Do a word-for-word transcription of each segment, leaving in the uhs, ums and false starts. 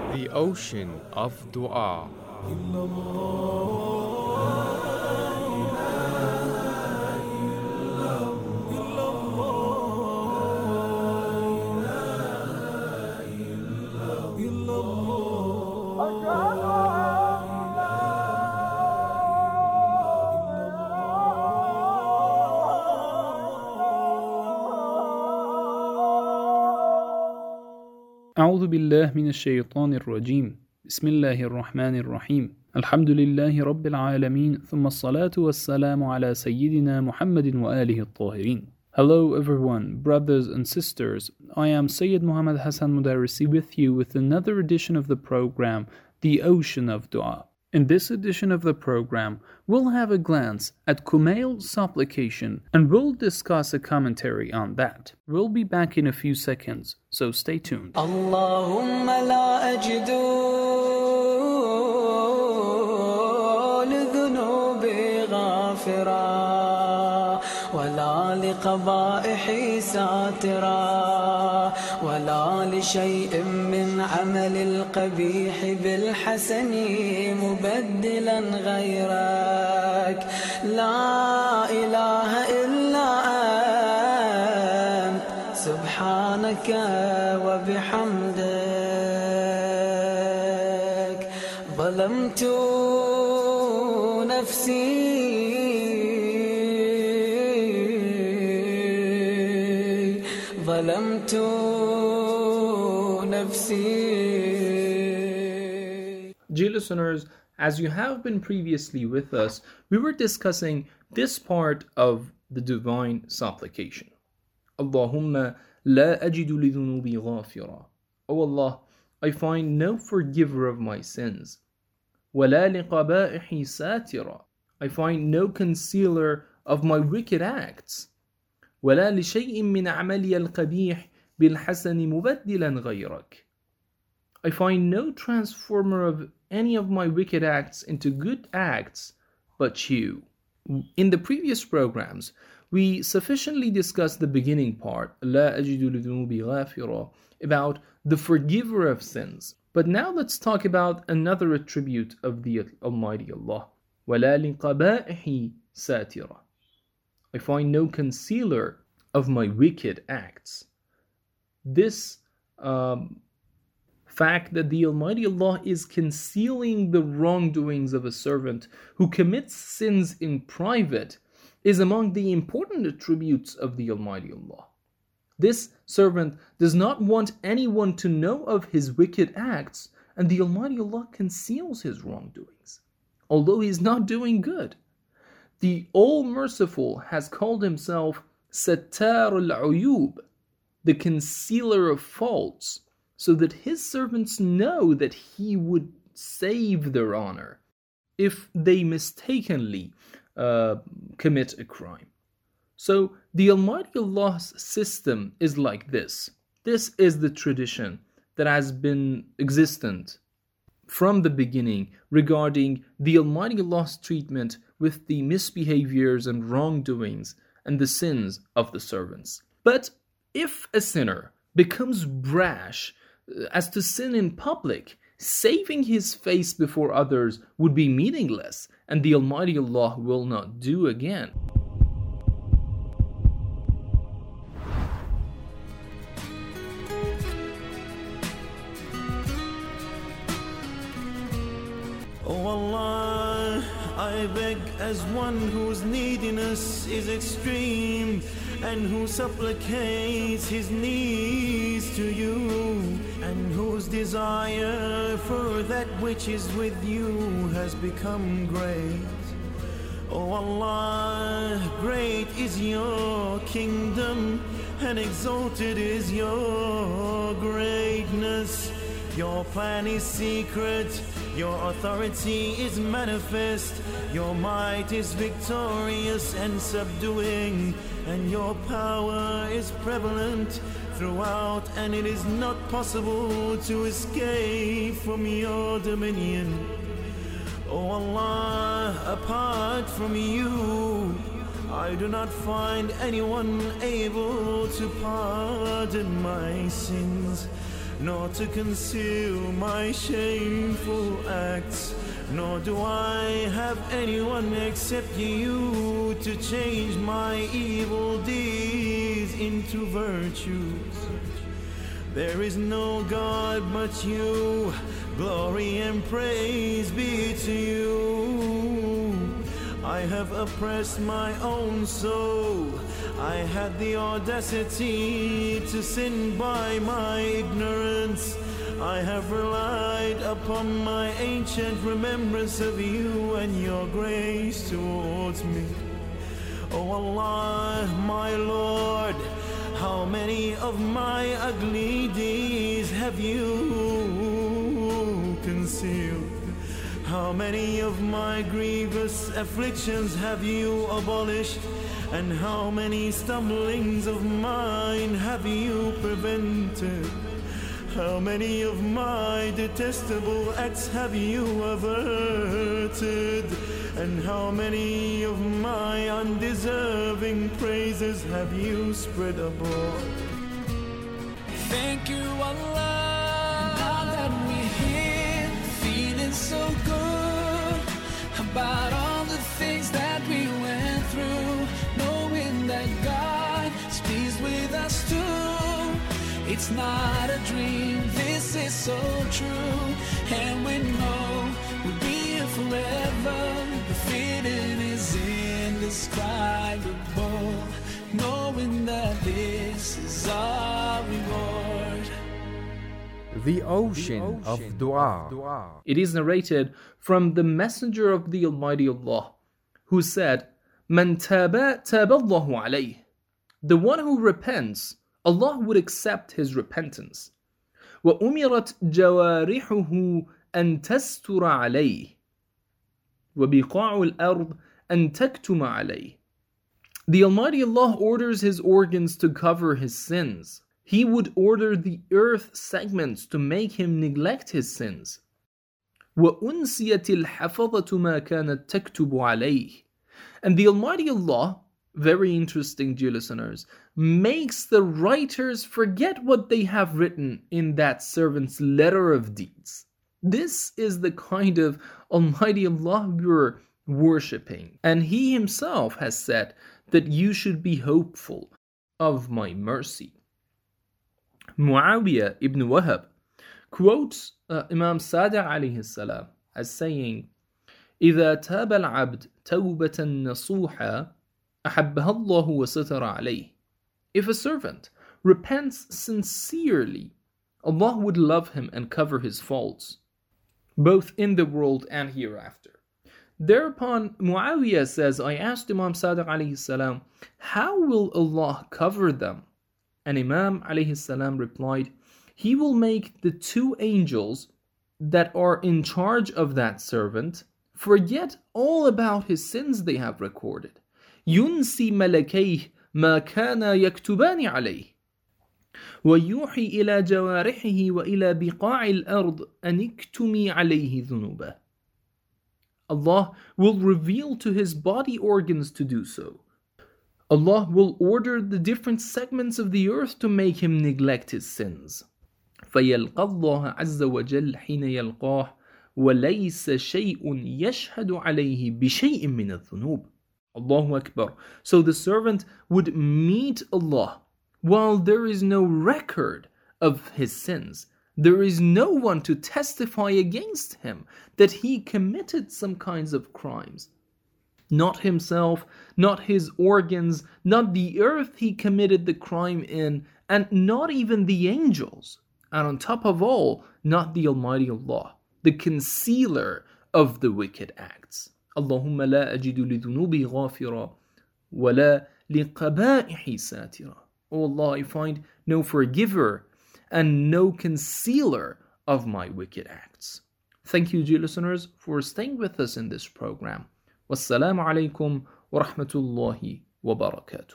The ocean of dua. أعوذ بالله من الشيطان الرجيم بسم الله الرحمن الرحيم الحمد لله رب العالمين ثم الصلاة والسلام على سيدنا محمد وآله الطاهرين. Hello everyone, brothers and sisters. I am Sayyid Muhammad Hassan Mudarrisi with you with another edition of the program, The Ocean of Dua. In this edition of the program, we'll have a glance at Kumail's supplication and we'll discuss a commentary on that. We'll be back in a few seconds, so stay tuned. Allahumma la ajidu lidhunubi ghafira ولا لقبائحي ساترا ولا لشيء من عمل القبيح بالحسن مبدلا غيرك لا إله إلا أنت سبحانك وبحمدك ظلمت نفسي ظلمت نفسي. Dear listeners, as you have been previously with us, we were discussing this part of the divine supplication. Allahumma la ajidu lidhunubi ghafira. O Allah, I find no forgiver of my sins. Wala liqabaihi satira. I find no concealer of my wicked acts. ولا لشيء من عملي القبيح بالحسن مبدلا غيرك. I find no transformer of any of my wicked acts into good acts but you. In the previous programs, we sufficiently discussed the beginning part, لا أجد لذنوبي غافرا, about the forgiver of sins. But now let's talk about another attribute of the Almighty Allah. ولا لقبائحي ساترا. I find no concealer of my wicked acts. This um, fact that the Almighty Allah is concealing the wrongdoings of a servant who commits sins in private is among the important attributes of the Almighty Allah. This servant does not want anyone to know of his wicked acts, and the Almighty Allah conceals his wrongdoings, although he is not doing good. The All-Merciful has called himself Sattar al-Uyub, the concealer of faults, so that his servants know that he would save their honor if they mistakenly uh, commit a crime. So the Almighty Allah's system is like this. This is the tradition that has been existent from the beginning regarding the Almighty Allah's treatment with the misbehaviors and wrongdoings and the sins of the servants. But if a sinner becomes brash as to sin in public, saving his face before others would be meaningless, and the Almighty Allah will not do again. Oh Allah, I beg as one whose neediness is extreme and who supplicates his needs to you and whose desire for that which is with you has become great. Oh Allah, great is your kingdom and exalted is your greatness. Your plan is secret, your authority is manifest, your might is victorious and subduing, and your power is prevalent throughout, and it is not possible to escape from your dominion. Oh Allah, apart from you, I do not find anyone able to pardon my sins. nor to conceal my shameful acts, nor do I have anyone except you to change my evil deeds into virtues. There is no God but you, glory and praise be to you. I have oppressed my own soul, I had the audacity to sin by my ignorance. I have relied upon my ancient remembrance of you and your grace towards me. O Allah, my Lord, how many of my ugly deeds have you concealed? How many of my grievous afflictions have you abolished? And how many stumblings of mine have you prevented? How many of my detestable acts have you averted? And how many of my undeserving praises have you spread abroad? Thank you, Allah. Now that we're here, feeling so good about all the things that we went through, knowing that God is pleased with us too. It's not a dream, this is so true, and we know we'll be here forever. The feeling is indescribable, knowing that this is our reward. The ocean of dua. It is narrated from the Messenger of the Almighty Allah, who said, "Man taba taba Allahu alayh." The one who repents, Allah would accept his repentance. وَأُمِرَتْ جَوَارِحُهُ أَن تَسْتُرَ عَلَيْهِ وَبِقَاعُ الْأَرْضِ أَن تَكْتُمَ عَلَيْهِ. The Almighty Allah orders His organs to cover His sins. He would order the earth segments to make Him neglect His sins. وَأُنْسِيَتِ الْحَفَظَةُ مَا كَانَتْ تَكْتُبُ عَلَيْهِ. And the Almighty Allah, very interesting, dear listeners, makes the writers forget what they have written in that servant's letter of deeds. This is the kind of Almighty Allah we're worshipping. And He Himself has said that you should be hopeful of my mercy. Muawiyah ibn Wahab quotes uh, Imam Sadiq alayhi salam as saying, إِذَا تَابَ الْعَبْدِ تَوْبَةً نَصُوحًا أَحَبَّهَا اللَّهُ وَسَتَرَ عَلَيْهِ. If a servant repents sincerely, Allah would love him and cover his faults, both in the world and hereafter. Thereupon Muawiyah says, I asked Imam Sadiq alayhi salam, how will Allah cover them? And Imam alayhi salam replied, He will make the two angels that are in charge of that servant forget all about his sins they have recorded. ينسي ملكيه ما كان يكتبان عليه ويوحي إلى جوارحه وإلى بقاع الأرض أن اكتمي عليه ذنوبه. Allah will reveal to his body organs to do so. Allah will order the different segments of the earth to make him neglect his sins. فيلقى الله عز وجل حين يلقاه وليس شيء يشهد عليه بشيء من الذنوب. Allahu Akbar. So the servant would meet Allah while there is no record of his sins. There is no one to testify against him that he committed some kinds of crimes. Not himself, not his organs, not the earth he committed the crime in, and not even the angels. And on top of all, not the Almighty Allah, the concealer of the wicked acts. Allahumma la ajidu li dhunubi ghafira wa la li qaba'ihi satira. O Allah, I find no forgiver and no concealer of my wicked acts. Thank you, dear listeners, for staying with us in this program. Wassalamu alaikum wa rahmatullahi wa barakatuh.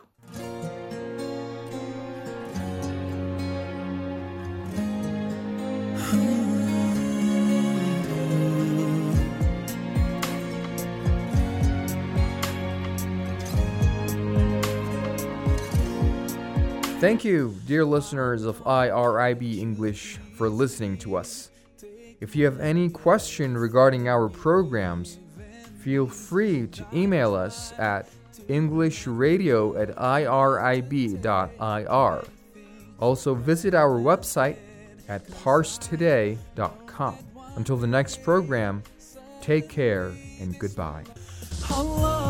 Thank you, dear listeners of I R I B English, for listening to us. If you have any question regarding our programs, feel free to email us at englishradio at irib dot I R. Also visit our website at parse today dot com. Until the next program, take care and goodbye. Allah